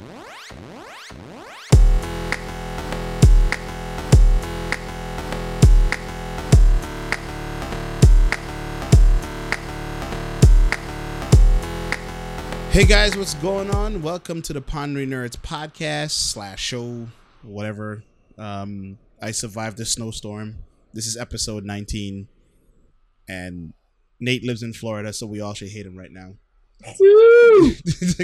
Hey guys, what's going on? Welcome to the Pondering Nerds podcast / show, whatever. I survived the snowstorm. This is episode 19, and Nate lives in Florida, so we all should hate him right now. Woo!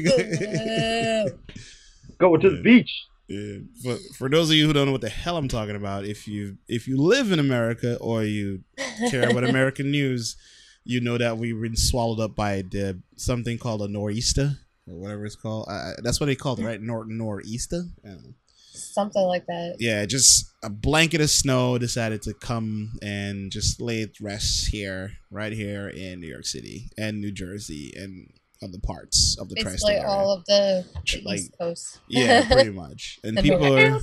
Going to the beach. Yeah. For those of you who don't know what the hell I'm talking about, if you live in America or you care about American news, you know that we've been swallowed up by something called a nor'easter or whatever it's called. That's what they called it, right? Nor'easter? Something like that. Yeah, just a blanket of snow decided to come and just lay it rest right here in New York City and New Jersey and other parts of the tri-state area. All of the East Coast. Yeah, pretty much. And people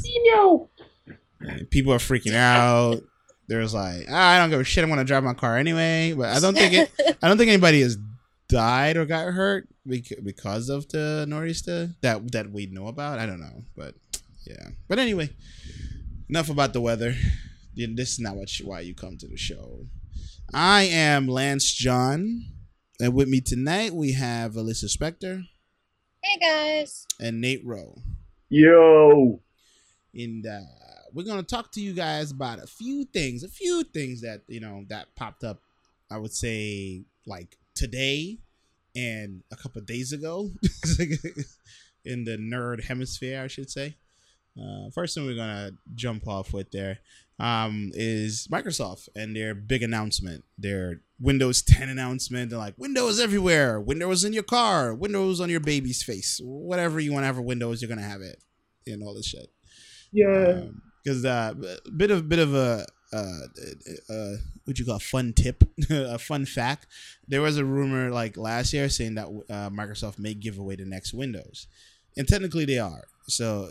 are freaking out. There's like, I don't give a shit. I'm gonna drive my car anyway. But I don't think anybody has died or got hurt because of the nor'easter that we know about. I don't know, but yeah. But anyway, enough about the weather. This is not why you come to the show. I am Lance John, and with me tonight we have Alyssa Spector. Hey guys. And Nate Rowe. Yo. And we're going to talk to you guys about a few things that, that popped up, I would say, like today and a couple of days ago in the nerd hemisphere, I should say. First thing we're going to jump off with there is Microsoft and their big announcement, their Windows 10 announcement. They're like, Windows everywhere, Windows in your car, Windows on your baby's face, whatever you want to have for Windows, you're going to have it, and all this shit. Yeah. Because bit of a what you call a fun tip, a fun fact. There was a rumor like last year saying that Microsoft may give away the next Windows, and technically they are. So,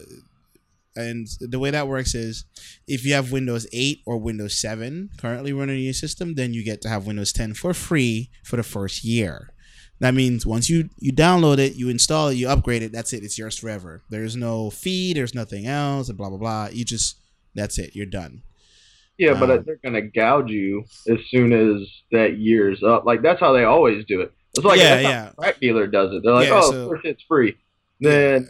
and the way that works is, if you have Windows 8 or Windows 7 currently running in your system, then you get to have Windows 10 for free for the first year. That means once you download it, you install it, you upgrade it, that's it. It's yours forever. There's no fee. There's nothing else, and blah, blah, blah. That's it. You're done. Yeah, but they're going to gouge you as soon as that year's up. Like, that's how they always do it. It's like that's how the crack dealer does it. They're like, first it's free. Then...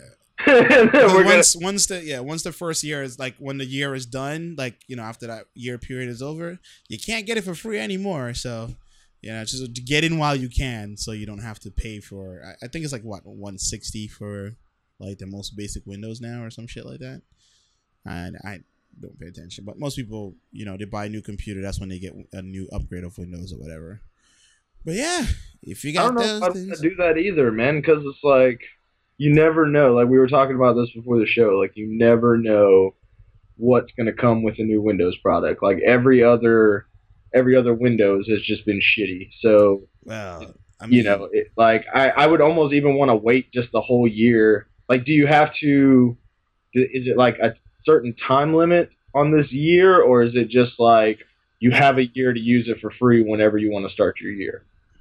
once the first year is like, when the year is done, like, after that year period is over, you can't get it for free anymore. So... yeah, just to get in while you can, so you don't have to pay for. I think it's like what, $160 for like the most basic Windows now, or some shit like that. And I don't pay attention, but most people, they buy a new computer. That's when they get a new upgrade of Windows or whatever. But yeah, if you got, I don't know if I don't do that either, man, because it's like you never know. Like we were talking about this before the show. Like you never know what's going to come with a new Windows product. Like every other Windows has just been shitty. So, well, I mean, I would almost even want to wait just the whole year. Like, do you have to? Is it like a certain time limit on this year, or is it just like you have a year to use it for free whenever you want to start your year?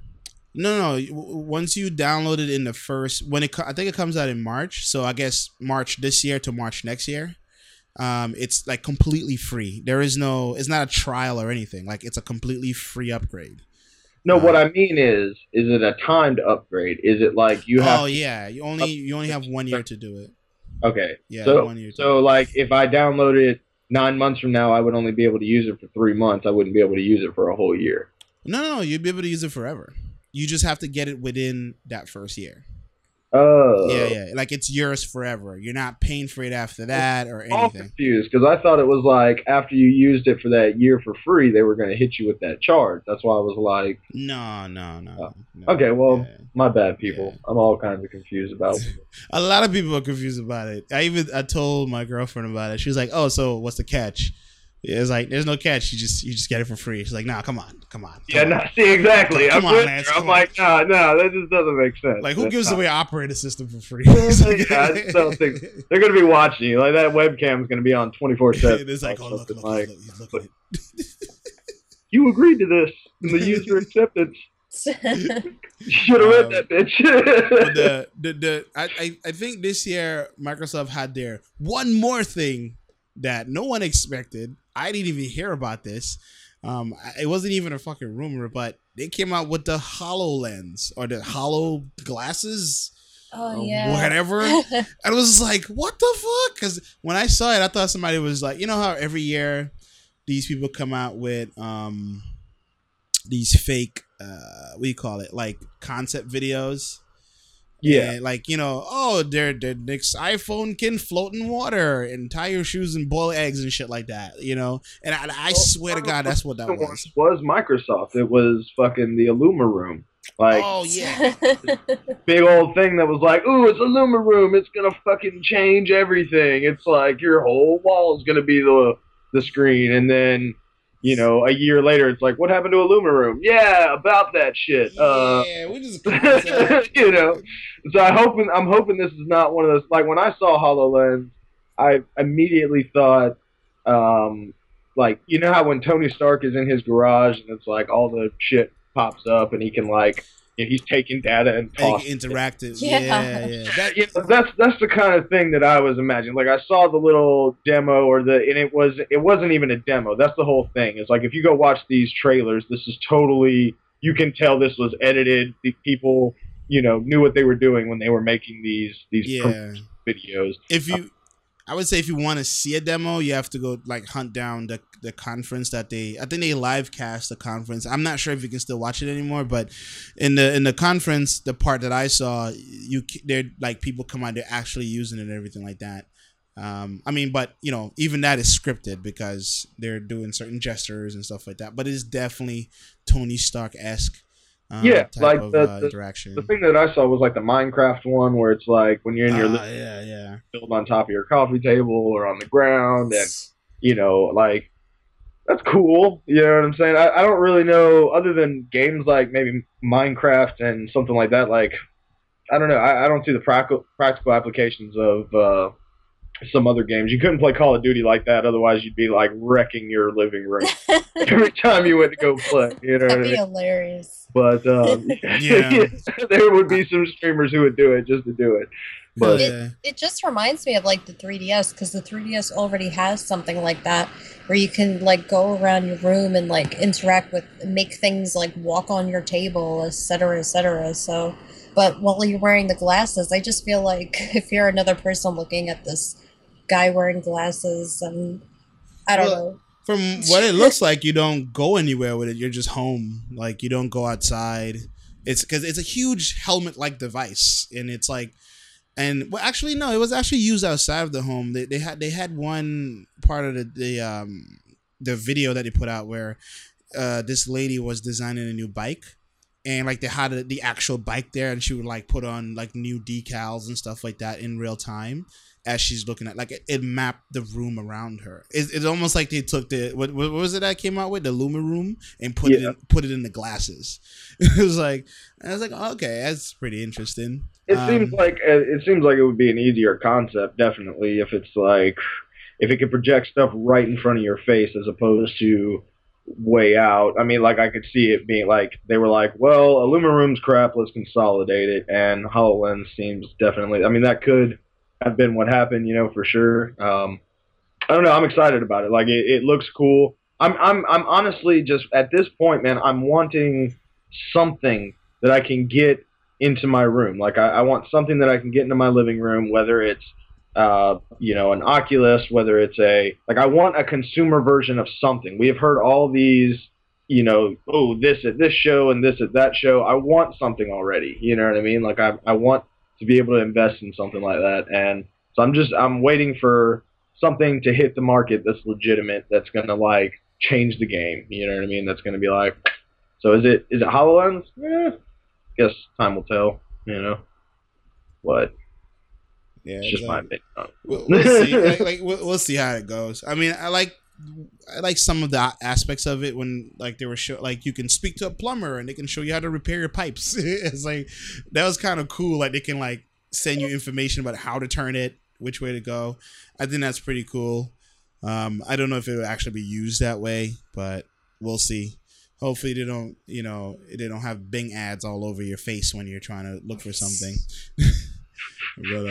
No. Once you download it in the first, I think it comes out in March. So I guess March this year to March next year. It's like completely free. It's not a trial or anything. Like it's a completely free upgrade. No, what I mean is it a timed upgrade? Is it like you have? Oh yeah, you only have 1 year to do it. Okay. Yeah. So 1 year. So like if I download it 9 months from now, I would only be able to use it for 3 months. I wouldn't be able to use it for a whole year. No, you'd be able to use it forever. You just have to get it within that first year. Oh. Yeah. Like it's yours forever. You're not paying for it after that or anything. I'm confused because I thought it was like after you used it for that year for free, they were going to hit you with that charge. That's why I was like, no. Okay, well, my bad, people. Yeah. I'm all kinds of confused about it. A lot of people are confused about it. I told my girlfriend about it. She was like, "Oh, so what's the catch?" It's like there's no catch. You just get it for free. She's like, "Nah, come on." Yeah, no, see exactly. I'm like, nah, that just doesn't make sense. Like, who gives away operating system for free? I just don't think they're gonna be watching you. Like that webcam is gonna be on 24/7. It's like, oh look, he's looking at it. You agreed to this in the user acceptance. Should have read that bitch. But I think this year Microsoft had their one more thing that no one expected. I didn't even hear about this. It wasn't even a fucking rumor, but they came out with the HoloLens or the Holo glasses. Oh yeah. Whatever. And it was like, what the fuck? Because when I saw it, I thought somebody was like, you know how every year these people come out with these fake what do you call it, like concept videos. Yeah, and like, you know, oh, their next iPhone can float in water and tie your shoes and boil eggs and shit like that, you know. And I swear to God, that's what that was. Was Microsoft. It was fucking the Illuma Room. Like, oh yeah, big old thing that was like, ooh, it's Illuma Room. It's gonna fucking change everything. It's like your whole wall is gonna be the screen, and then, you know, a year later, it's like, what happened to Illuma Room? Yeah, about that shit. Yeah, we just you know. So I'm hoping this is not one of those. Like when I saw HoloLens, I immediately thought, like, you know how when Tony Stark is in his garage and it's like all the shit pops up and he can, like, he's taking data and talking. Interactive. Yeah. That's the kind of thing that I was imagining. Like I saw the little demo and it wasn't even a demo. That's the whole thing. It's like if you go watch these trailers, this is totally, you can tell this was edited. The people, you know, knew what they were doing when they were making these videos. I would say if you want to see a demo, you have to go like hunt down the conference that I think they live cast the conference. I'm not sure if you can still watch it anymore, but in the conference, the part that I saw, they're like people come out, they're actually using it and everything like that. I mean, but you know, even that is scripted because they're doing certain gestures and stuff like that. But it's definitely Tony Stark-esque. Like the interaction. The thing that I saw was like the Minecraft one where it's like when you're in your build on top of your coffee table or on the ground, and you know, like that's cool. You know what I'm saying? I don't really know, other than games like maybe Minecraft and something like that. Like I don't know. I don't see the practical applications of some other games. You couldn't play Call of Duty like that, otherwise you'd be like wrecking your living room every time you went to go play. You know, that'd be hilarious. But there would be some streamers who would do it just to do it. But it just reminds me of like the 3DS, because the 3DS already has something like that where you can like go around your room and like interact with, make things like walk on your table, etc., etc. So, but while you're wearing the glasses, I just feel like if you're another person looking at this guy wearing glasses, and I don't know. From what it looks like, you don't go anywhere with it. You're just home. Like you don't go outside. It's because it's a huge helmet-like device, and it's like, and well, actually no, it was actually used outside of the home. They had one part of the video that they put out where this lady was designing a new bike. And like they had the actual bike there, and she would like put on like new decals and stuff like that in real time as she's looking at, like it mapped the room around her. It's almost like they took what was it that came out with the Luma Room and put it in the glasses. It was like, I was like, oh, okay, that's pretty interesting. It seems like it would be an easier concept, definitely, if it's like if it could project stuff right in front of your face as opposed to way out. I mean, like I could see it being like they were like, well, Illuma Room's crap, let's consolidate it, and HoloLens seems definitely. I mean, that could have been what happened, you know, for sure. I don't know. I'm excited about it. Like it looks cool. I'm honestly just at this point, man. I'm wanting something that I can get into my room. Like I want something that I can get into my living room, whether it's you know, an Oculus, whether it's I want a consumer version of something. We have heard all these, you know, oh, this at this show and this at that show. I want something already. You know what I mean? Like I want to be able to invest in something like that. And so I'm waiting for something to hit the market that's legitimate, that's going to like change the game. You know what I mean? That's going to be like, so is it HoloLens? Guess time will tell, you know, but yeah, it's just my opinion. We'll see. We'll see how it goes. I mean, I like some of the aspects of it when like they were like you can speak to a plumber and they can show you how to repair your pipes. It's like that was kind of cool. Like they can like send you information about how to turn it, which way to go. I think that's pretty cool. I don't know if it will actually be used that way, but we'll see. Hopefully they don't have Bing ads all over your face when you're trying to look for something. But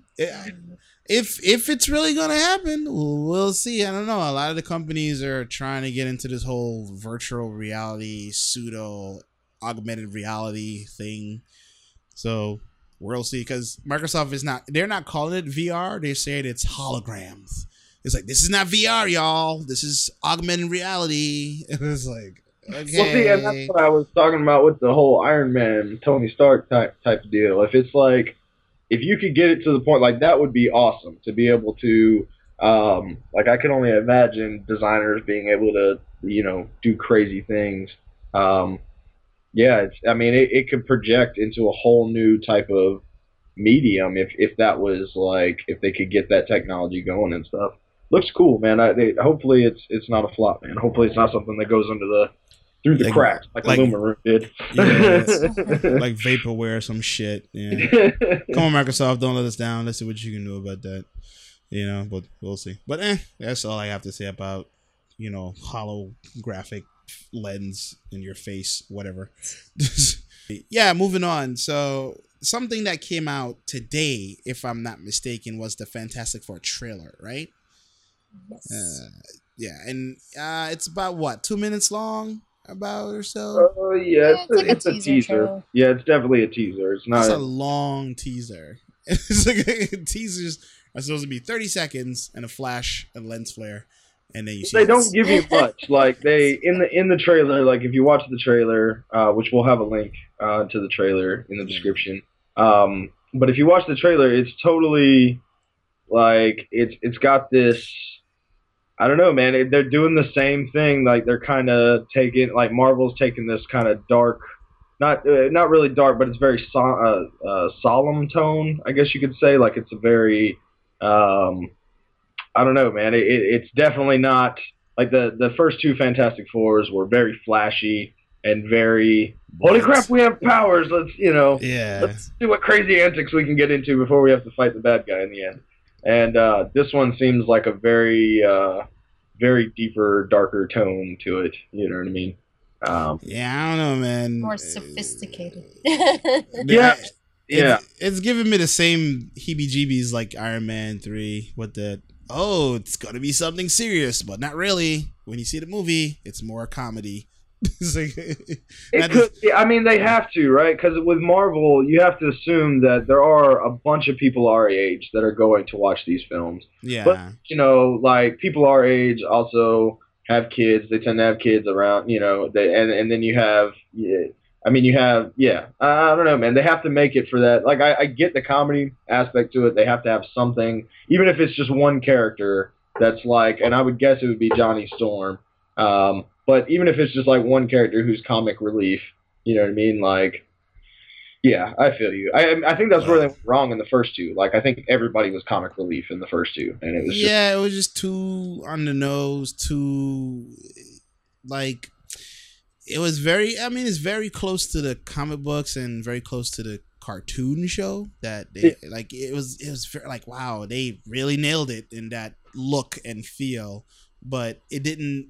if it's really gonna happen, we'll see. I don't know. A lot of the companies are trying to get into this whole virtual reality, pseudo augmented reality thing. So we'll see. Because Microsoft they're not calling it VR. They're saying it's holograms. It's like, this is not VR, y'all. This is augmented reality. It's like, okay. Well, see, and that's what I was talking about with the whole Iron Man, Tony Stark type of deal. If it's like, if you could get it to the point, like, that would be awesome to be able to, like, I can only imagine designers being able to, do crazy things. Yeah, it could project into a whole new type of medium if that was like, if they could get that technology going and stuff. Looks cool, man. Hopefully it's not a flop, man. Hopefully it's not something that goes through the cracks like Lumen did. Yeah, like vaporware or some shit. Yeah. Come on, Microsoft, don't let us down. Let's see what you can do about that. But we'll see. But that's all I have to say about holographic lens in your face, whatever. Yeah, moving on. So something that came out today, if I'm not mistaken, was the Fantastic Four trailer, right? Yes. Yeah, and it's about what, 2 minutes long, about or so. Yeah, it's like a teaser. Yeah, it's definitely a teaser. It's not. It's a long teaser. It's like teasers are supposed to be 30 seconds and a flash, a lens flare, and then you see. They don't give you much. Like they in the trailer. Like if you watch the trailer, which we'll have a link to the trailer in the description. But if you watch the trailer, it's totally like it's got this. I don't know, man. They're doing the same thing. Like they're kind of taking, like Marvel's taking this kind of dark, not really dark, but it's very solemn tone, I guess you could say. Like it's a very, I don't know, man. It's definitely not like the first two Fantastic Fours were very flashy and very, holy crap, we have powers. Let's let's see what crazy antics we can get into before we have to fight the bad guy in the end. And this one seems like a very, very deeper, darker tone to it. You know what I mean? Yeah, I don't know, man. More sophisticated. Yeah. It's giving me the same heebie-jeebies like Iron Man 3 with the, it's going to be something serious, but not really. When you see the movie, it's more comedy. I mean, they have to, right? Because with Marvel, you have to assume that there are a bunch of people our age that are going to watch these films. Yeah. But, like, people our age also have kids. They tend to have kids around, and then you have, I don't know, man. They have to make it for that. Like, I get the comedy aspect to it. They have to have something, even if it's just one character that's like, and I would guess it would be Johnny Storm. But even if it's just like one character who's comic relief, you know what I mean? Like, yeah, I feel you. I think that's where they went wrong in the first two. Like, I think everybody was comic relief in the first two, and it was it was just too on the nose, too like it was very. I mean, it's very close to the comic books and very close to the cartoon show that they like. It was very, like, wow, they really nailed it in that look and feel, but it didn't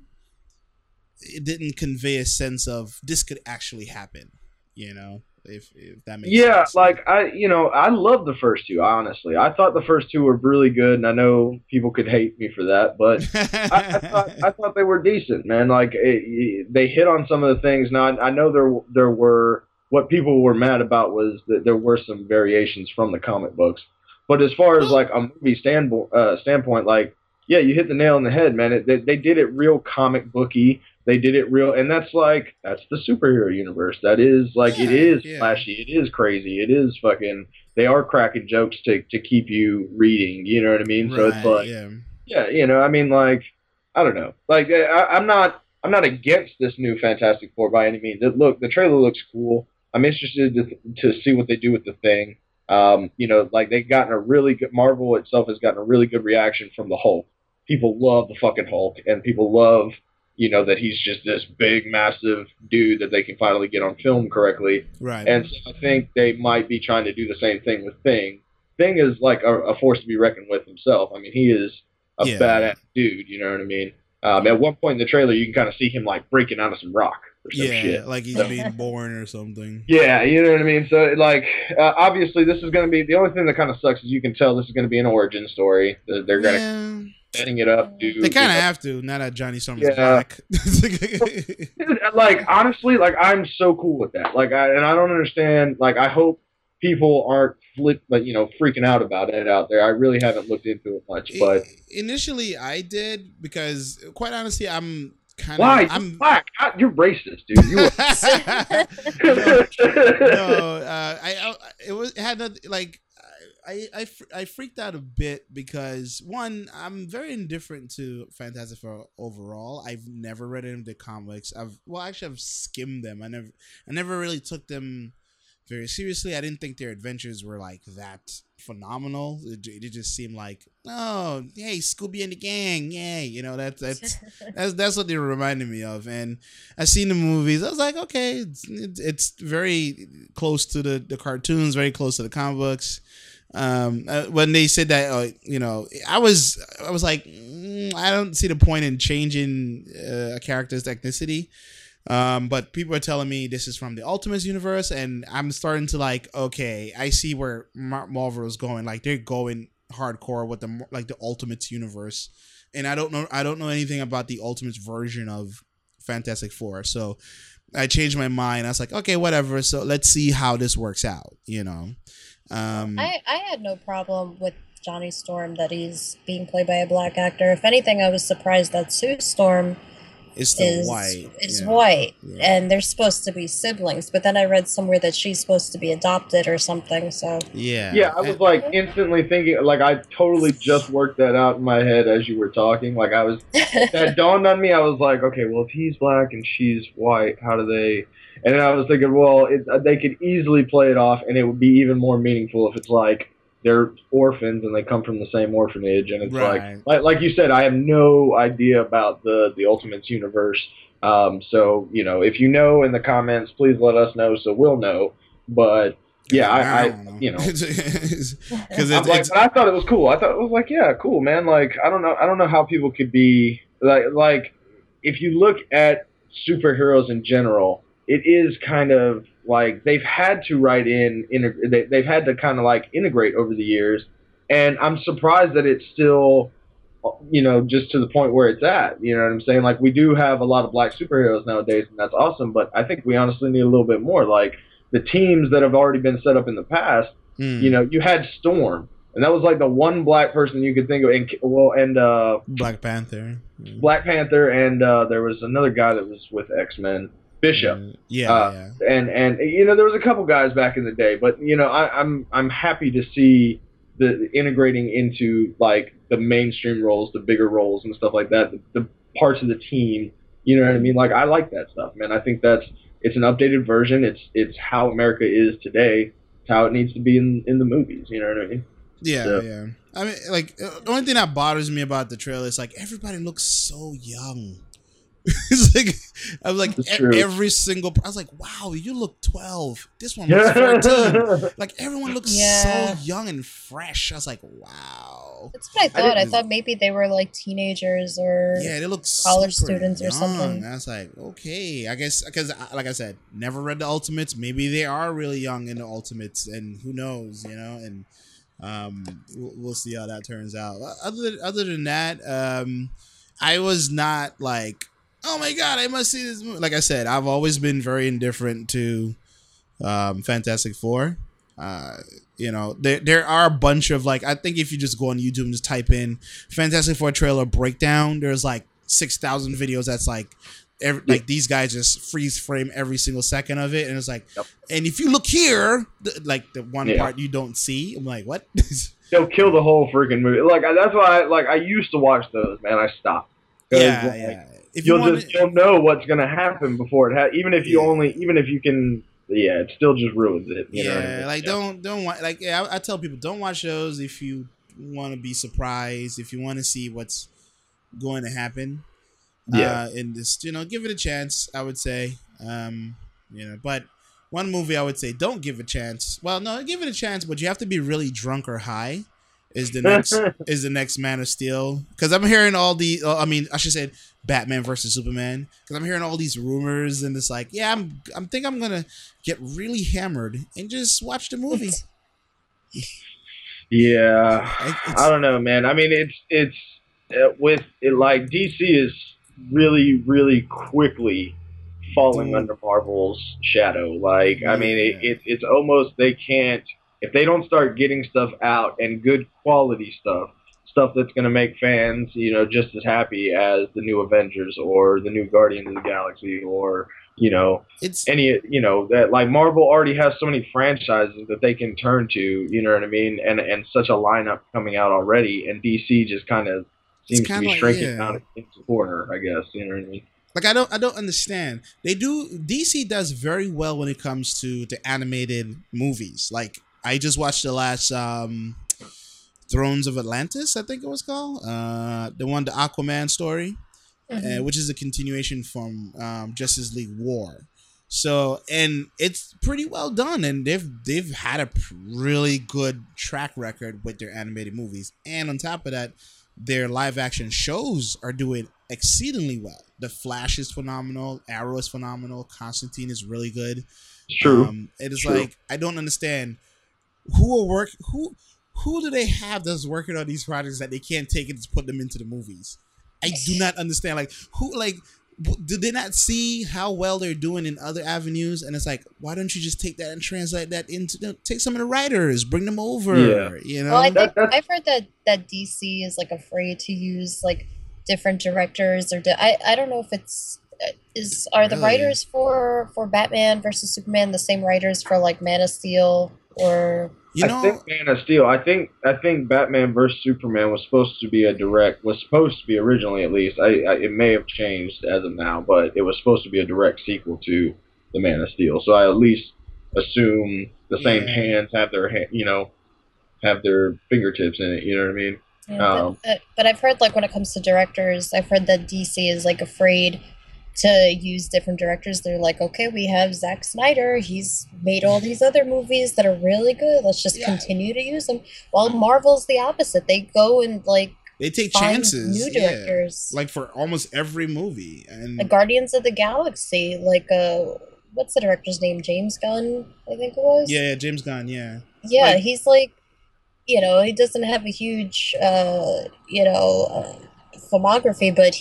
convey a sense of this could actually happen, if that makes sense. Yeah, like I love the first two, honestly. I thought the first two were really good, and I know people could hate me for that, but I thought they were decent, man. Like they hit on some of the things. Now I know there were, what people were mad about was that there were some variations from the comic books. But as far as like a movie standpoint, like, yeah, you hit the nail on the head, man. They did it real comic booky. They did it real, and that's the superhero universe. That is like, it is flashy, it is crazy, it is fucking. They are cracking jokes to keep you reading. You know what I mean? Right, so it's like, yeah, I mean, like, I don't know, like I'm not against this new Fantastic Four by any means. Look, the trailer looks cool. I'm interested to see what they do with the Thing. Like they've gotten a really good. Marvel itself has gotten a really good reaction from the Hulk. People love the fucking Hulk, and people love. That he's just this big, massive dude that they can finally get on film correctly. Right. And so I think they might be trying to do the same thing with Thing. Thing is like a force to be reckoned with himself. I mean, he is a badass dude, you know what I mean? At one point in the trailer, you can kind of see him like breaking out of some rock. or some Yeah, shit. like he's being born or something. Yeah, you know what I mean. So like, obviously, this is going to be the only thing that kind of sucks is you can tell this is going to be an origin story. They're going to Yeah, setting it up to they kind of have to. Now that Johnny Storm is yeah. black. Like honestly, like I'm so cool with that. Like I don't understand. Like I hope people aren't freaking out about it out there. I really haven't looked into it much, but Initially I did because, quite honestly, I'm kind of why I'm black? You're racist, dude. You no, it had like I freaked out a bit because, one, I'm very indifferent to Fantastic Four overall. I've never read any of the comics. I've skimmed them. I never really took them very seriously. I didn't think their adventures were like that phenomenal. It just seemed like, oh, hey, Scooby and the gang, yay! You know, that's what they were reminding me of. And I seen the movies. I was like, okay, it's very close to the cartoons, very close to the comic books. When they said that, I was like, I don't see the point in changing a character's ethnicity. But people are telling me this is from the Ultimates universe, and I'm starting to like, okay, I see where Marvel is going. Like, they're going hardcore with the Ultimates universe, and I don't know anything about the Ultimates version of Fantastic Four. So I changed my mind. I was like, okay, whatever. So let's see how this works out. I had no problem with Johnny Storm that he's being played by a black actor. If anything, I was surprised that Sue Storm is white. White, and they're supposed to be siblings. But then I read somewhere that she's supposed to be adopted or something. So yeah, I was like instantly thinking, like I totally just worked that out in my head as you were talking. Like that dawned on me. I was like, okay, well if he's black and she's white, how do they? And then I was thinking, well, they could easily play it off, and it would be even more meaningful if it's like they're orphans and they come from the same orphanage, and it's like you said, I have no idea about the Ultimates universe. So if you know in the comments, please let us know so we'll know. But yeah, I because but I thought it was cool. I thought it was like, yeah, cool, man. Like I don't know how people could be like if you look at superheroes in general. It is kind of like they've had to they've had to kind of like integrate over the years, and I'm surprised that it's still, just to the point where it's at. You know what I'm saying? Like we do have a lot of black superheroes nowadays, and that's awesome. But I think we honestly need a little bit more. Like the teams that have already been set up in the past. You had Storm, and that was like the one black person you could think of. And Black Panther. Black Panther, and there was another guy that was with X-Men. Bishop, and there was a couple guys back in the day, but I'm happy to see the integrating into like the mainstream roles, the bigger roles and stuff like that, the parts of the team. You know what I mean? Like I like that stuff, man. I think it's an updated version. It's how America is today. It's how it needs to be in the movies. You know what I mean? Yeah, yeah. I mean, like the only thing that bothers me about the trailer is like everybody looks so young. It's like I was like every single. I was like, wow, you look 12. This one looks 14. Like everyone looks so young and fresh. I was like, wow. That's what I thought. I thought maybe they were like teenagers or they look college students young. Or something. I was like, okay, I guess because like I said, never read the Ultimates. Maybe they are really young in the Ultimates, and who knows, And we'll see how that turns out. Other than that, I was not like, oh my god, I must see this movie. Like I said, I've always been very indifferent to Fantastic Four. There are a bunch of like, I think if you just go on YouTube and just type in Fantastic Four trailer breakdown, there's like 6,000 videos that's like these guys just freeze frame every single second of it, and it's like, and if you look here, the one part you don't see, I'm like, what? They'll kill the whole freaking movie. Like that's why I used to watch those, man. I stopped. Yeah. If you'll know what's gonna happen before it even if you can, it still just ruins it. You know what I mean? Like don't watch. Like I tell people, don't watch shows if you want to be surprised, if you want to see what's going to happen. In this, give it a chance. I would say, but one movie I would say don't give a chance. Well, no, give it a chance, but you have to be really drunk or high. is the next Man of Steel, because I'm hearing all the I mean, I should say Batman versus Superman, because I'm hearing all these rumors, and it's like, yeah, I'm gonna get really hammered and just watch the movie. Yeah, I don't know, man. I mean, it's with it, like DC is really quickly falling Dude, under Marvel's shadow. Like, I mean, yeah, it's almost they can't if they don't start getting stuff out and good quality stuff that's going to make fans, just as happy as the new Avengers or the new Guardians of the Galaxy or you know it's any that like Marvel already has so many franchises that they can turn to, you know what I mean, and such a lineup coming out already, and DC just kind of it's seems to kind be of like, shrinking yeah. down into the corner, I guess, you know what I mean. Like I don't understand. DC does very well when it comes to the animated movies. Like I just watched the last Thrones of Atlantis, I think it was called. The Aquaman story, Mhm. which is a continuation from Justice League War. So, and it's pretty well done, and they've had a really good track record with their animated movies, and on top of that, their live action shows are doing exceedingly well. The Flash is phenomenal, Arrow is phenomenal, Constantine is really good. It's true. It It's is true. like I don't understand who are work who do they have that's working on these projects that they can't take and just put them into the movies? I do not understand. Like who like do they not see how well they're doing in other avenues? And it's like, why don't you just take that and translate that into take some of the writers, bring them Yeah. over, you Well, I know? think That's I've heard that DC is like afraid to use like different directors or I don't know if it's is are the Really? writers for Batman versus Superman the same writers for like Man of Steel or You I think know, Man of Steel. I think Batman versus Superman was supposed to be originally, at least. It may have changed as of now, but it was supposed to be a direct sequel to the Man of Steel. So I at least assume the same yeah. hands have their fingertips in it. You know what I mean? yeah, Um, but I've heard like when it comes to directors, I've heard that DC is like afraid to use different directors. They're like, okay, we have Zack Snyder. He's made all these other movies that are really good. Let's just Yeah. continue to use him. While Marvel's the opposite. They go and like They take find chances, new yeah. directors. Like for almost every movie. Like And Guardians of the Galaxy, like what's the director's name? James Gunn, I think it was. yeah, James Gunn, yeah. Yeah, Like he's like, he doesn't have a huge filmography, but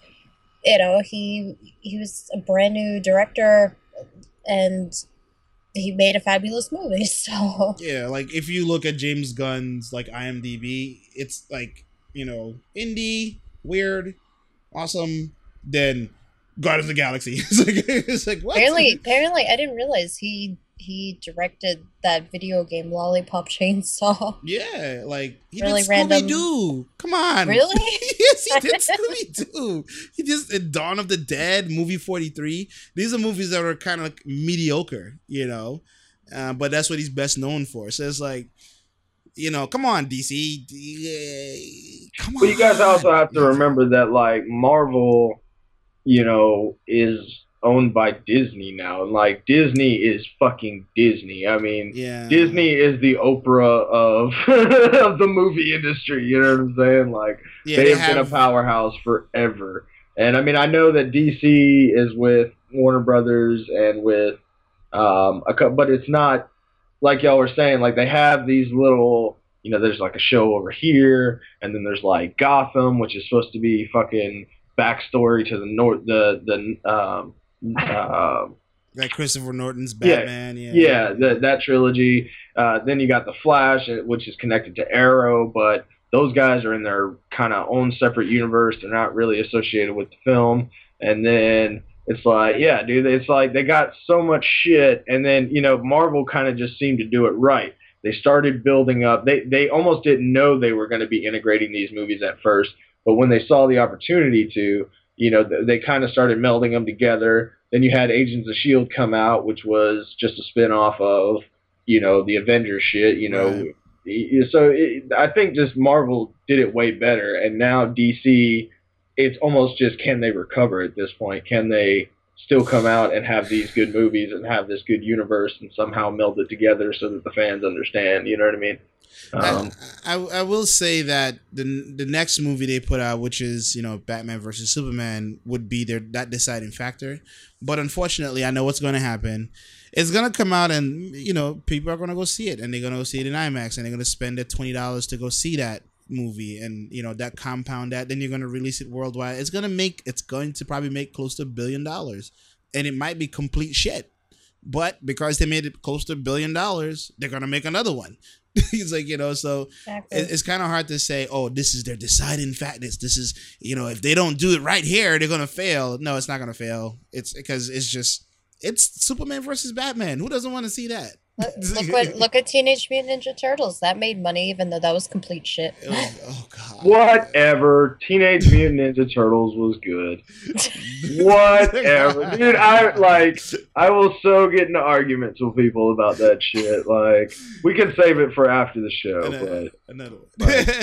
he was a brand new director and he made a fabulous movie. So yeah, like if you look at James Gunn's like IMDb, it's like, indie, weird, awesome, then Guardians of the Galaxy. It's like what? apparently, I didn't realize he directed that video game Lollipop Chainsaw. Yeah, like he did Really Scooby random. Doo. Come on. Really? Yes, he did Scooby Doo. He just Dawn of the Dead, movie 43. These are movies that are kind of like mediocre, but that's what he's best known for. So it's like, come on, DC. Come but you guys also on. have to remember that like Marvel, is owned by Disney now. And like Disney is fucking Disney. I mean, Yeah. Disney is the Oprah of of the movie industry, you know what I'm saying? Like Yeah, they they have been a have. powerhouse forever. And I mean, I know that DC is with Warner Brothers and with but it's not like y'all were saying, like they have these little, there's like a show over here, and then there's like Gotham, which is supposed to be fucking backstory to the north, uh, Like Christopher Norton's yeah, Batman. Yeah. yeah, that trilogy. Then you got the Flash, which is connected to Arrow, but those guys are in their kind of own separate universe. They're not really associated with the film. And then it's like, yeah, dude, it's like they got so much shit, and then Marvel kind of just seemed to do it right. They started building up. They almost didn't know they were going to be integrating these movies at first, but when they saw the opportunity to, they kind of started melding them together. Then you had Agents of Shield come out, which was just a spin off of the Avengers shit. Right. So I think just Marvel did it way better, and now DC, it's almost just can they recover at this point? Can they still come out and have these good movies and have this good universe and somehow meld it together so that the fans understand? You know what I mean? Um, I will say that the next movie they put out, which is Batman versus Superman, would be that deciding factor. But unfortunately, I know what's going to happen. It's going to come out, and people are going to go see it, and they're going to go see it in IMAX, and they're going to spend their $20 to go see that movie, and that compound that. Then you're going to release it worldwide. It's going to probably make close to $1 billion, and it might be complete shit. But because they made it close to $1 billion, they're going to make another one. He's like, so Exactly. it's kind of hard to say, oh, this is their deciding factor. This is, if they don't do it right here, they're going to fail. No, it's not going to fail. It's because it's Superman versus Batman. Who doesn't want to see that? Look at Teenage Mutant Ninja Turtles. That made money, even though that was complete shit. Oh, God. Whatever. Teenage Mutant Ninja Turtles was good. Whatever. Dude, I will so get into arguments with people about that shit. Like, we can save it for after the show. Another one.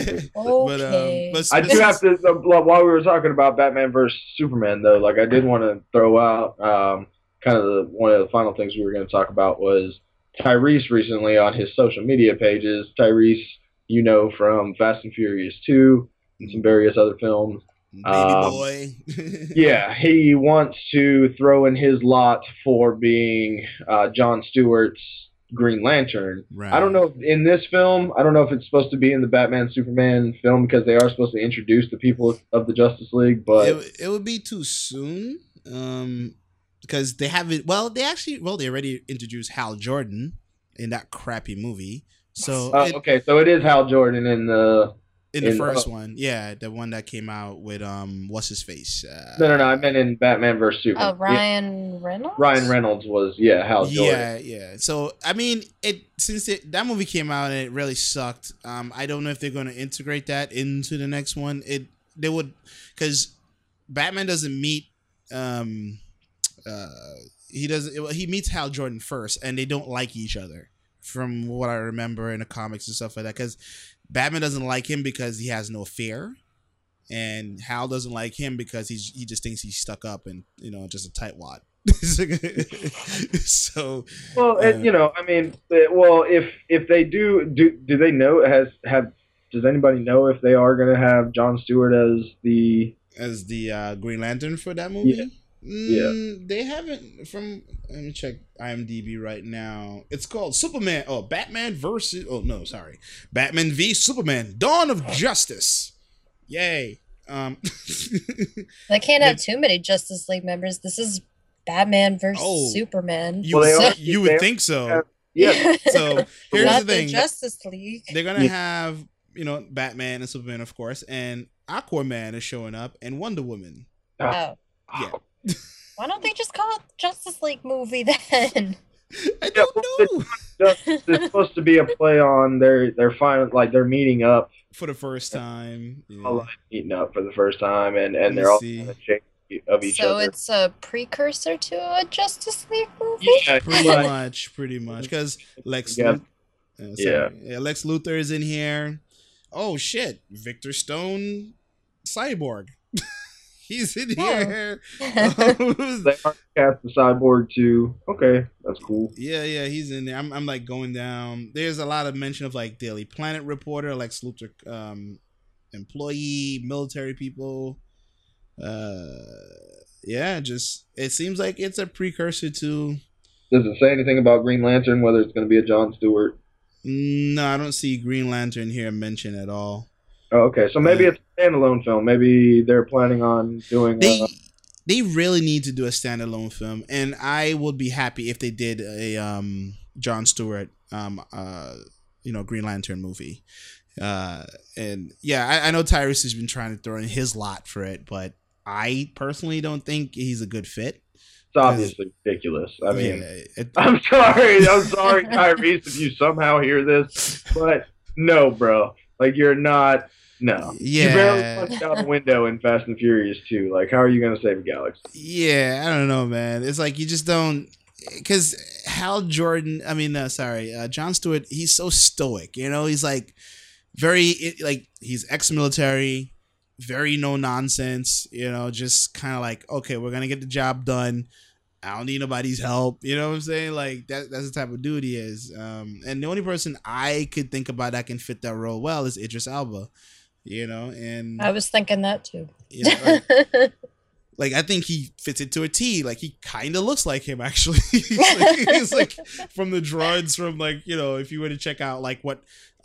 Okay. I do have to, while we were talking about Batman versus Superman, though, I did want to throw out kind of one of the final things we were going to talk about was Tyrese recently on his social media pages. Tyrese, from Fast and Furious 2 and some various other films. Baby boy. Yeah, he wants to throw in his lot for being Jon Stewart's Green Lantern. Right. I don't know if in this film, I don't know if it's supposed to be in the Batman Superman film because they are supposed to introduce the people of the Justice League, but it would be too soon. Because they haven't. Well, they already introduced Hal Jordan in that crappy movie. So okay, so it is Hal Jordan in the first one, yeah, the one that came out with what's his face? No, I meant in Batman vs Superman. Ryan Reynolds. Ryan Reynolds was Hal Jordan. Yeah. So I mean, since that movie came out and it really sucked. I don't know if they're going to integrate that into the next one. They would, because Batman doesn't meet. He meets Hal Jordan first, and they don't like each other, from what I remember in the comics and stuff like that. Because Batman doesn't like him because he has no fear, and Hal doesn't like him because he just thinks he's stuck up and just a tightwad. So I mean, well, if they do they know does anybody know if they are going to have Jon Stewart as the Green Lantern for that movie? Yeah. They haven't. Let me check IMDb right now. It's called Superman. Oh, Batman versus. Oh no, sorry, Batman v Superman: Dawn of Justice. Yay! They can't have too many Justice League members. This is Batman versus Superman. You would think so. Yeah. So here's Not the thing: the Justice League. they're gonna have Batman and Superman, of course, and Aquaman is showing up, and Wonder Woman. Oh. Yeah. Why don't they just call it Justice League movie then? I don't know. It's supposed to be a play on their final, they're meeting up For the first time. Yeah. Meeting up for the first time, and they're all kind of shaking of each other. So it's a precursor to a Justice League movie? Yeah, Pretty much. Because Lex Yeah. Lex Luthor is in here. Oh shit. Victor Stone Cyborg. He's in here. They are cast the Cyborg too. Okay, that's cool. Yeah, he's in there. I'm like going down. There's a lot of mention of Daily Planet reporter, Lex Luthor employee, military people. It seems like it's a precursor to. Does it say anything about Green Lantern, whether it's going to be a Jon Stewart? No, I don't see Green Lantern here mentioned at all. Oh, okay. So maybe it's a standalone film. Maybe they're planning on doing. They really need to do a standalone film, and I would be happy if they did a Jon Stewart Green Lantern movie. And yeah, I know Tyrese has been trying to throw in his lot for it, but I personally don't think he's a good fit. It's obviously ridiculous. I mean, yeah, I'm sorry, Tyrese, if you somehow hear this, but no, bro. You're not. No. Yeah. You barely punched out the window in Fast and Furious 2. How are you going to save the galaxy? Yeah, I don't know, man. It's you just don't. Because Jon Stewart, he's so stoic. He's very, he's ex-military, very no nonsense, just kind of okay, we're going to get the job done. I don't need nobody's help. You know what I'm saying? Like that's the type of dude he is. And the only person I could think about that can fit that role well is Idris Elba. You know, and I was thinking that too. you know, like I think he fits it to a T. Like he kind of looks like him actually. He's like from the drawings from like, you know, if you were to check out like what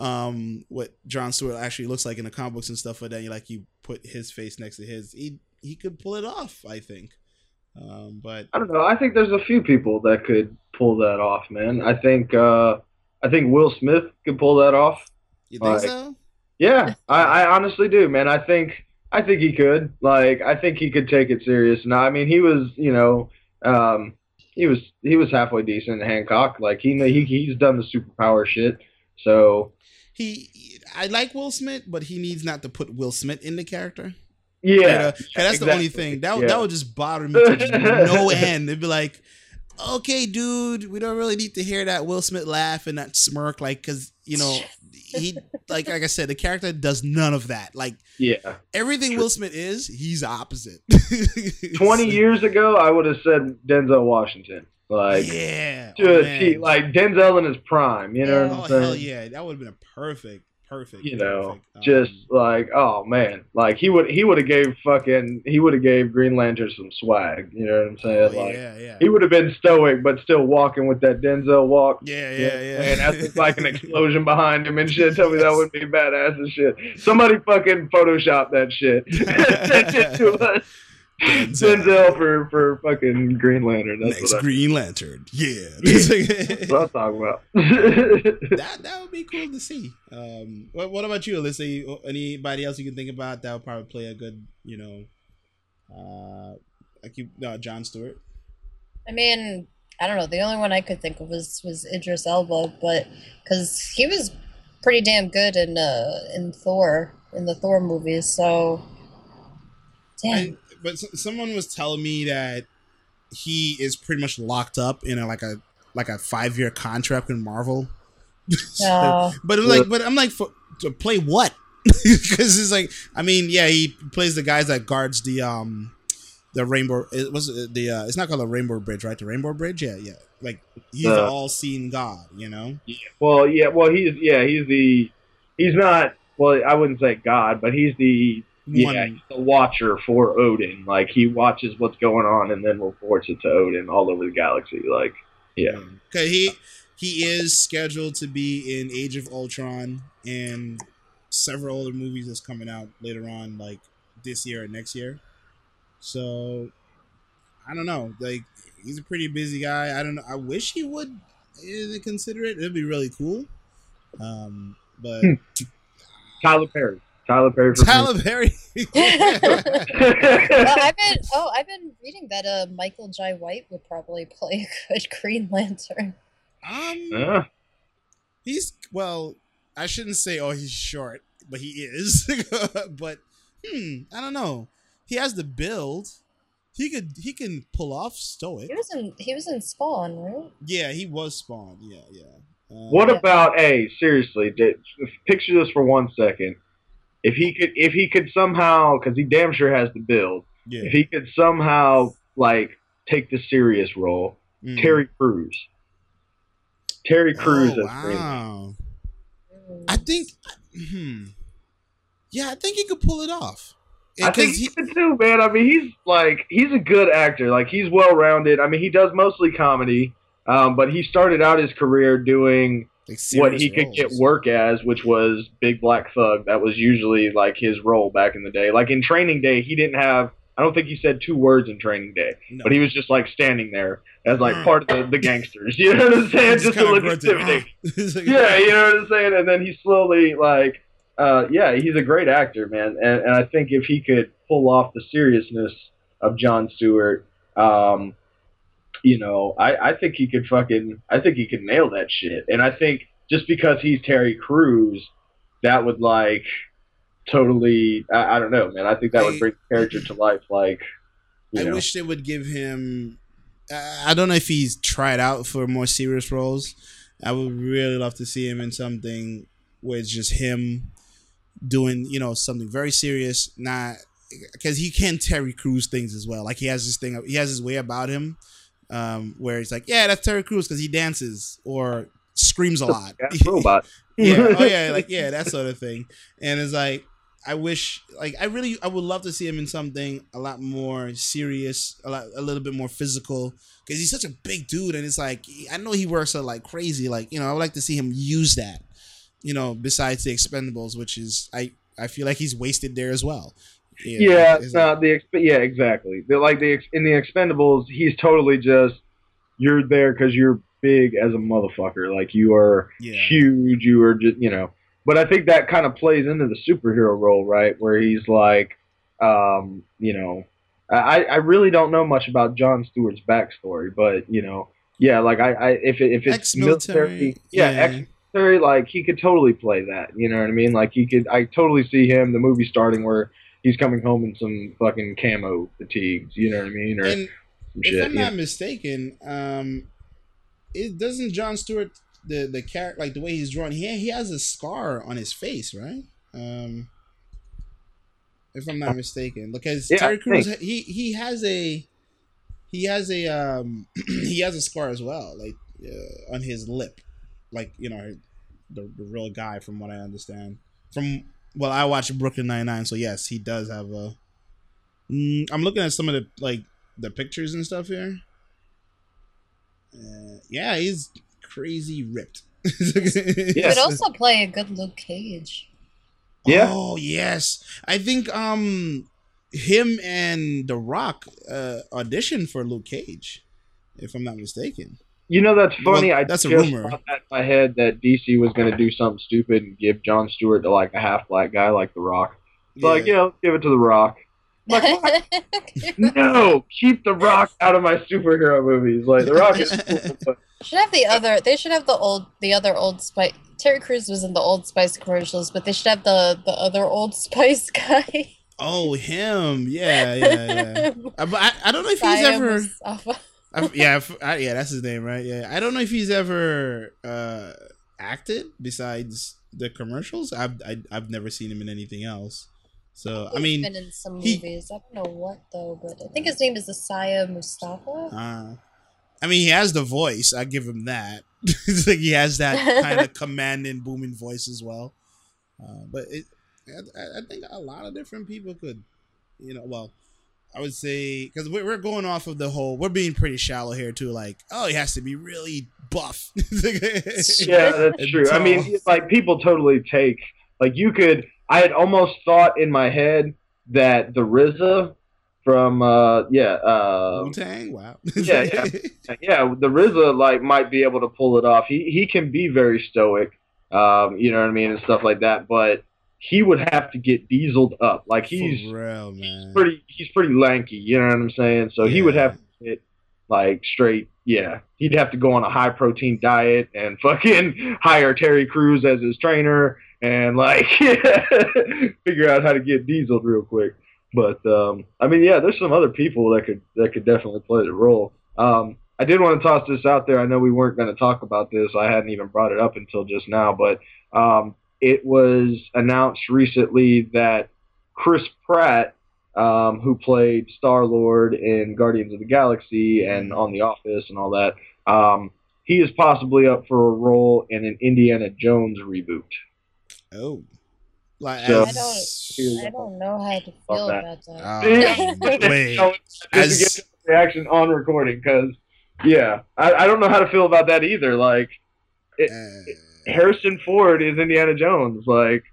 Jon Stewart actually looks like in the comic books and stuff like that, you put his face next to his, he could pull it off, I think. But I don't know. I think there's a few people that could pull that off, man. I think Will Smith could pull that off. you think so? Yeah, I honestly do, man. I think he could. Like, I think he could take it serious. Now, I mean, he was, you know, he was halfway decent in Hancock. Like, he's done the superpower shit. So I like Will Smith, but he needs not to put Will Smith in the character. yeah, You know? 'Cause that's exactly. the only thing that Yeah. would just bother me to no end. They'd be like, okay, dude, we don't really need to hear that Will Smith laugh and that smirk, like, because you know he like I said, the character does none of that. Like Yeah. everything Will Smith is, he's opposite. 20 years ago, I would have said Denzel Washington. Like, yeah, like Denzel in his prime. You know Yeah. what oh I'm saying? hell yeah, that would have been a perfect. You know, perfect. just like, oh man, like he would have gave Green Lantern some swag. You know what I'm saying? oh, Like yeah. he would have been stoic, but still walking with that Denzel walk. Yeah. And that's like an explosion behind him and shit. Tell me that wouldn't be badass and shit. Somebody fucking Photoshop that shit. Send it to us. Denzel for fucking Green Lantern. That's Next what Green Lantern. Yeah. that's what I'm talking about. that would be cool to see. What about you, Alyssa? Anybody else you can think about that would probably play a good, you know, Jon Stewart? I mean, I don't know. The only one I could think of was Idris Elba, but because he was pretty damn good in the Thor movies. So, damn. But someone was telling me that he is pretty much locked up in a 5-year contract in Marvel. But I'm like, to play what? Because it's like, I mean, yeah, he plays the guys that guards the rainbow. It's not called the Rainbow Bridge, right? The Rainbow Bridge, yeah. Like he's an all-seeing god, you know. Well, he's not. Well, I wouldn't say God, but he's the he's the watcher for Odin. Like he watches what's going on and then reports it to Odin all over the galaxy. Like, yeah. Okay, he is scheduled to be in Age of Ultron and several other movies that's coming out later on, like this year or next year. So I don't know. Like he's a pretty busy guy. I don't know. I wish he would consider it. It'd be really cool. But Tyler Perry. Tyler Perry. Well, I've been reading that Michael Jai White would probably play a good Green Lantern. He's I shouldn't say he's short, but he is. But I don't know. He has the build. He can pull off stoic. He was in Spawn, right? Yeah, he was Spawn. Yeah. What about seriously? Picture this for 1 second. If he could somehow, because he damn sure has the build. Yeah. If he could somehow like take the serious role, Terry Crews. Terry Crews as Green Lantern. I think. Yeah, I think he could pull it off. I think he could too, man. I mean, he's a good actor. Like he's well rounded. I mean, he does mostly comedy. But he started out his career doing what he could get work as, which was Big Black Thug. That was usually like his role back in the day. Like in Training Day, he didn't have. I don't think he said 2 words in Training Day, but he was just like standing there as like part of the gangsters. You know what I'm saying? Just to look intimidating. Yeah, you know what I'm saying. And then he slowly he's a great actor, man. And I think if he could pull off the seriousness of Jon Stewart. You know, I think he could nail that shit. And I think just because he's Terry Crews, that would like totally, I don't know, man. I think that would bring the character to life. Like, I wish they would give him, I don't know if he's tried out for more serious roles. I would really love to see him in something where it's just him doing, you know, something very serious, not, because he can Terry Crews things as well. Like he has this thing, he has his way about him. where it's like, yeah, that's Terry Crews because he dances or screams a lot. Robot. Yeah, oh yeah, like yeah, that sort of thing. And it's like, I wish, like, I would love to see him in something a lot more serious, a little bit more physical, because he's such a big dude, and it's like, I know he works like crazy, like, you know, I would like to see him use that, you know, besides the Expendables, which is, I feel like he's wasted there as well. Yeah, exactly. In the Expendables, he's totally just, you're there because you're big as a motherfucker. Like, you are huge. You are just, you know. But I think that kind of plays into the superhero role, right? Where he's like, you know, I really don't know much about Jon Stewart's backstory, but you know, yeah, like if it's ex-military, ex-military, like he could totally play that. You know what I mean? Like I totally see him, the movie starting where he's coming home in some fucking camo fatigues. You know what I mean? Or and if I'm not mistaken, it doesn't Jon Stewart the character, like the way he's drawn, he has a scar on his face, right? If I'm not mistaken, because Terry Crews he has a he has a scar as well, like on his lip, like, you know, the real guy, from what I understand. I watched Brooklyn Nine-Nine, so yes, he does have a. I'm looking at some of the pictures and stuff here. Yeah, he's crazy ripped. He could also play a good Luke Cage. Yeah. Oh yes, I think him and The Rock auditioned for Luke Cage, if I'm not mistaken. You know, that's funny. Well, that's a rumor. Thought that in my head that DC was going to do something stupid and give Jon Stewart to like a half black guy like The Rock. So like, you know, give it to The Rock. Like, what? No, keep The Rock out of my superhero movies. Like, The Rock is cool, but should have the other. They should have the other Old Spice. Terry Crews was in the Old Spice commercials, but they should have the other Old Spice guy. Oh, him. Yeah. I don't know if he's ever. Yeah, that's his name, right? Yeah, I don't know if he's ever acted besides the commercials. I've never seen him in anything else. So I mean, he's been in some movies. I don't know what though, but I think his name is Isaiah Mustafa. I mean, he has the voice. I give him that. It's like he has that kind of commanding, booming voice as well. But I think a lot of different people could, you know. Well, I would say, because we're going off of the whole. We're being pretty shallow here too. Like, oh, he has to be really buff. Yeah, that's true. I mean, like, people totally take, like, you could. I had almost thought in my head that the RZA from Wu-Tang, wow. yeah, the RZA like might be able to pull it off. He can be very stoic, you know what I mean, and stuff like that, but he would have to get dieseled up. Like, he's real, man. He's pretty lanky, you know what I'm saying? So he would have to get like straight, he'd have to go on a high protein diet and fucking hire Terry Crews as his trainer and like figure out how to get dieseled real quick. But I mean, yeah, there's some other people that could definitely play the role. I did want to toss this out there. I know we weren't going to talk about this. I hadn't even brought it up until just now, but it was announced recently that Chris Pratt, who played Star-Lord in Guardians of the Galaxy and on The Office and all that, he is possibly up for a role in an Indiana Jones reboot. Oh. Like, so, I don't know how to feel about that. Wait. As get reaction on recording, because I don't know how to feel about that either. Like, Harrison Ford is Indiana Jones. Like,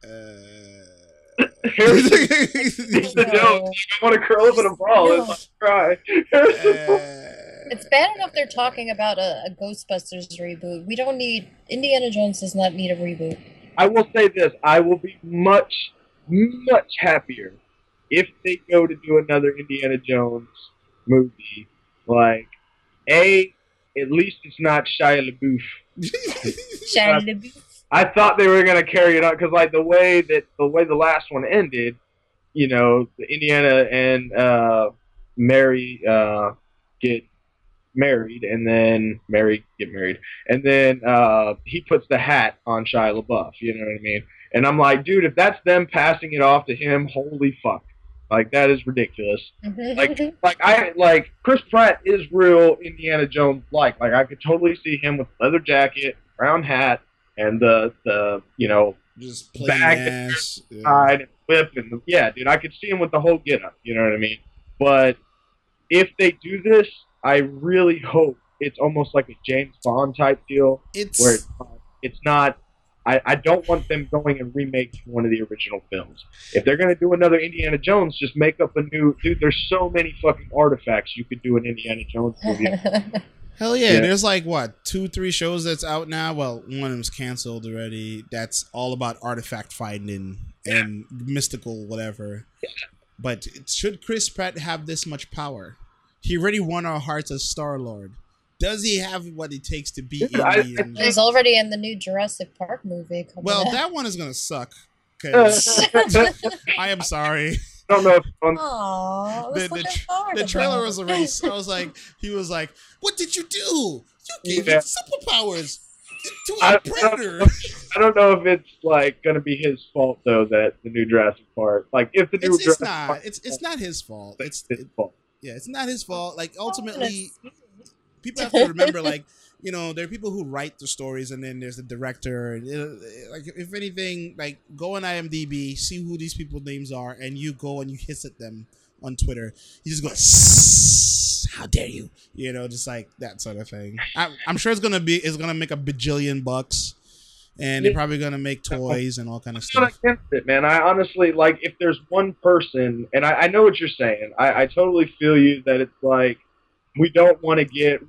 Harrison Jones. I want to curl up in a ball and cry. It's bad enough they're talking about a Ghostbusters reboot. We don't need Indiana Jones. Does not need a reboot. I will say this: I will be much, much happier if they go to do another Indiana Jones movie. Like, at least it's not Shia LaBeouf. Shia LaBeouf. I thought they were gonna carry it on because, like, the way the last one ended, you know, Indiana and Mary get married, and then Mary get married, and then he puts the hat on Shia LaBeouf. You know what I mean? And I'm like, dude, if that's them passing it off to him, holy fuck! Like that is ridiculous. Like Chris Pratt is real Indiana Jones like. Like I could totally see him with leather jacket, brown hat, and the Just plain bag ass. Yeah. side and whip and yeah, dude, I could see him with the whole get up. You know what I mean? But if they do this, I really hope it's almost like a James Bond type deal where It's it's not. I don't want them going and remaking one of the original films. If they're going to do another Indiana Jones, just make up a new. Dude, there's so many fucking artifacts you could do an Indiana Jones movie. hell yeah. Yeah. There's like what 2-3 shows that's out now. Well, one of them's canceled already. That's all about artifact finding and mystical whatever. But should Chris Pratt have this much power? He already won our hearts as Star-Lord. Does he have what it takes to be Dude, I Indian? He's already in the new Jurassic Park movie. Well, out. that one is gonna suck. Cause I am sorry. I don't know if Aww, I was The, looking the, forward the to trailer that. was already. I was like, he was like, "What did you do? You gave Yeah. it superpowers to I- a predator." I don't know if it's like going to be his fault though that the new Jurassic Park. Like if the new It's Jurassic not. Park, It's not his fault. it's his fault. Yeah, it's not his fault. Like ultimately, Oh, people have to remember, like, there are people who write the stories, and then there's the director. And like, if anything, like, go on IMDb, see who these people's names are, and you go and you hiss at them on Twitter. You just go, "Sss, how dare you?" Just like that sort of thing. I'm sure it's gonna make a bajillion bucks, and they're probably gonna make toys and all kind of I'm not stuff. against it, man. I honestly like if there's one person, and I know what you're saying. I totally feel you that it's like we don't want to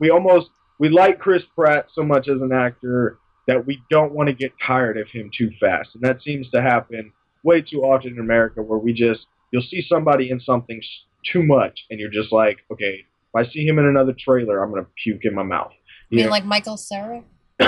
we like Chris Pratt so much as an actor that we don't want to get tired of him too fast, and that seems to happen way too often in America, where you'll see somebody in something too much, and you're just like, okay, if I see him in another trailer, I'm gonna puke in my mouth. You mean know? like Michael Cera?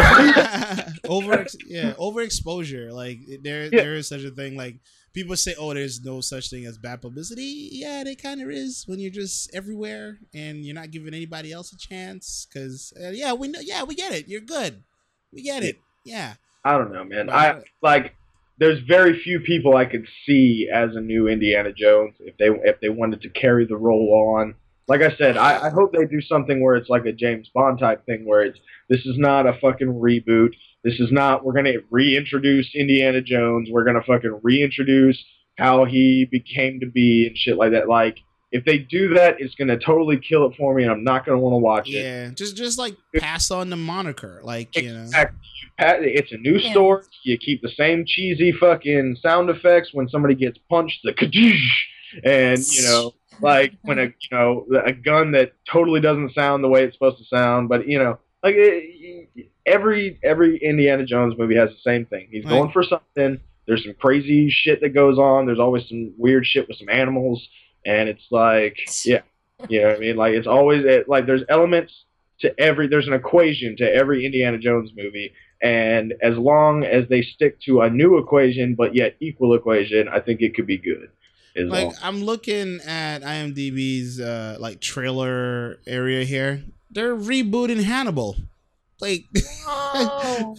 Overexposure. Like there is such a thing. Like people say, "Oh, there's no such thing as bad publicity." Yeah, there kind of is when you're just everywhere and you're not giving anybody else a chance. Because we know. Yeah, we get it. You're good. We get it. Yeah. I don't know, man. But- There's very few people I could see as a new Indiana Jones if they wanted to carry the role on. Like I said, I hope they do something where it's like a James Bond type thing, where this is not a fucking reboot. This is not, we're gonna reintroduce Indiana Jones. We're gonna fucking reintroduce how he became to be and shit like that. Like, if they do that, it's gonna totally kill it for me, and I'm not gonna want to watch it. Yeah, just like pass on the moniker, like Exactly. It's a new Yeah. story. You keep the same cheesy fucking sound effects when somebody gets punched, the kadoosh, and like when a gun that totally doesn't sound the way it's supposed to sound, but like every Indiana Jones movie has the same thing. He's going for something. There's some crazy shit that goes on. There's always some weird shit with some animals, and it's like, yeah, you know what I mean? Like it's always like there's elements to there's an equation to every Indiana Jones movie, and as long as they stick to a new equation but yet equal equation, I think it could be good. Like I'm looking at IMDb's like trailer area here. They're rebooting Hannibal. Like Oh.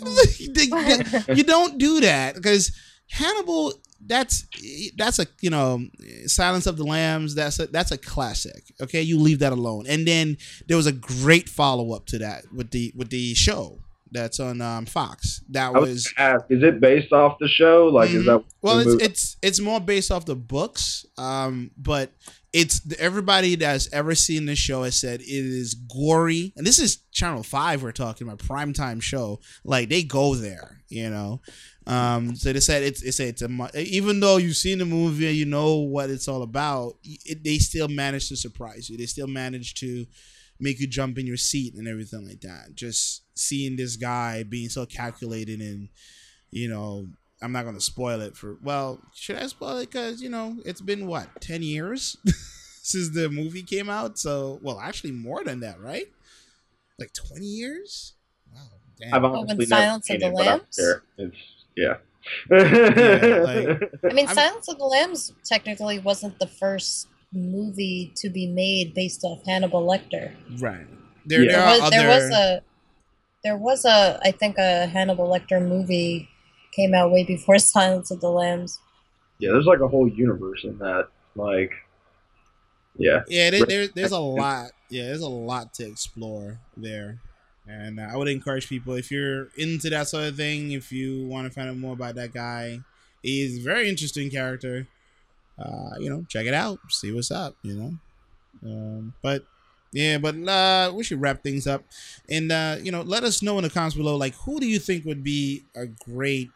you don't do that because Hannibal. That's a Silence of the Lambs. That's a classic. Okay, you leave that alone. And then there was a great follow up to that with the show that's on Fox. That I was asked, is it based off the show? Like, is that well, the movie? it's more based off the books. But it's everybody that's ever seen this show has said it is gory, and this is Channel 5 we're talking about, primetime show. Like they go there, So they said it's even though you've seen the movie, you know what it's all about. They still manage to surprise you. They still manage to make you jump in your seat and everything like that. Just seeing this guy being so calculated and I'm not going to spoil it should I spoil it? Because, it's been 10 years since the movie came out. So, actually more than that, right? Like 20 years? Wow. Damn. I've honestly never Silence seen of the it, but I don't Lambs? care. It's, yeah. I mean, I'm- Silence of the Lambs technically wasn't the first movie to be made based off Hannibal Lecter. Right. Yeah. There are There was a I think a Hannibal Lecter movie came out way before Silence of the Lambs. Yeah, there's like a whole universe in that. Like, yeah. Yeah, there's a lot. Yeah, there's a lot to explore there, and I would encourage people, if you're into that sort of thing, if you want to find out more about that guy, he's a very interesting character. Check it out, see what's up. But yeah, but we should wrap things up, and let us know in the comments below, like, who do you think would be a great,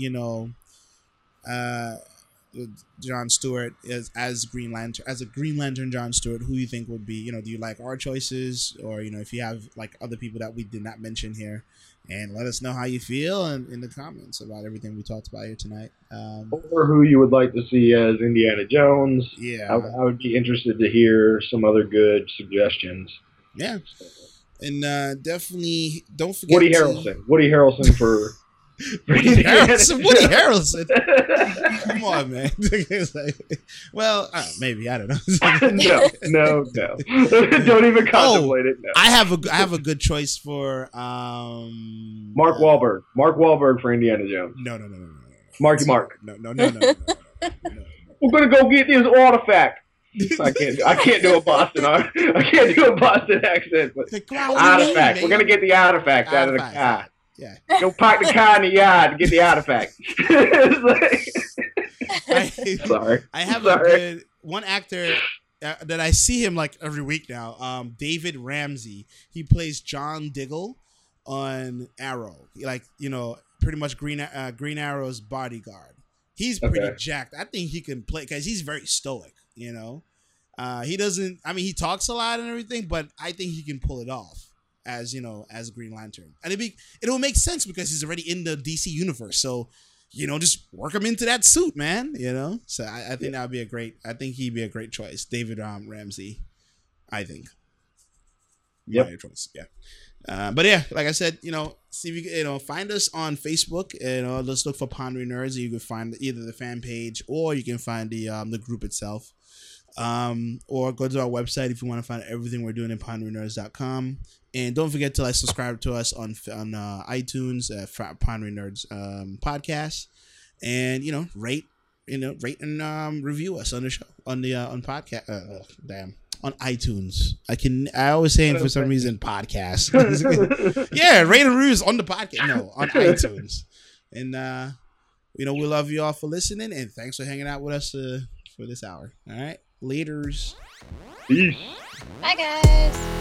uh John Stewart as Green Lantern, as a Green Lantern John Stewart, who you think would be, do you like our choices, or if you have like other people that we did not mention here, and let us know how you feel in the comments about everything we talked about here tonight. Or who you would like to see as Indiana Jones. Yeah, I would be interested to hear some other good suggestions. Yeah, and definitely don't forget Woody Harrelson for Woody Harrelson. Come on, man. Well, maybe, I don't know. No. Don't even contemplate it. No. I have a good choice for Mark Wahlberg. Mark Wahlberg for Indiana Jones. No. Marky Mark. No. We're gonna go get this artifact. I can't do a Boston. I can't do a Boston accent. But artifact. We're gonna get the artifact out of the car. Yeah. Go park the car in the yard and get the artifact. Sorry. I have a good one actor that I see him like every week now. David Ramsey. He plays John Diggle on Arrow. Like, pretty much Green Arrow's bodyguard. He's pretty jacked. I think he can play because he's very stoic. He doesn't. I mean, he talks a lot and everything, but I think he can pull it off as Green Lantern, and it'll make sense because he's already in the DC universe. So, just work him into that suit, man. So I think that would be I think he'd be a great choice, David Ramsey. I think. Yep. Choice. Yeah. But yeah, like I said, see if you find us on Facebook, and just look for Pondering Nerds. You can find either the fan page, or you can find the group itself. Or go to our website if you want to find everything we're doing at PonderingNerds.com. And don't forget to subscribe to us on iTunes, Pondering Nerds podcast, and rate and review us on the show on podcast. On iTunes. I always say it for some reason podcast. Yeah, rate and reviews on the podcast. No, on iTunes. And we love you all for listening, and thanks for hanging out with us for this hour. All right. Laters. Peace. Bye, guys.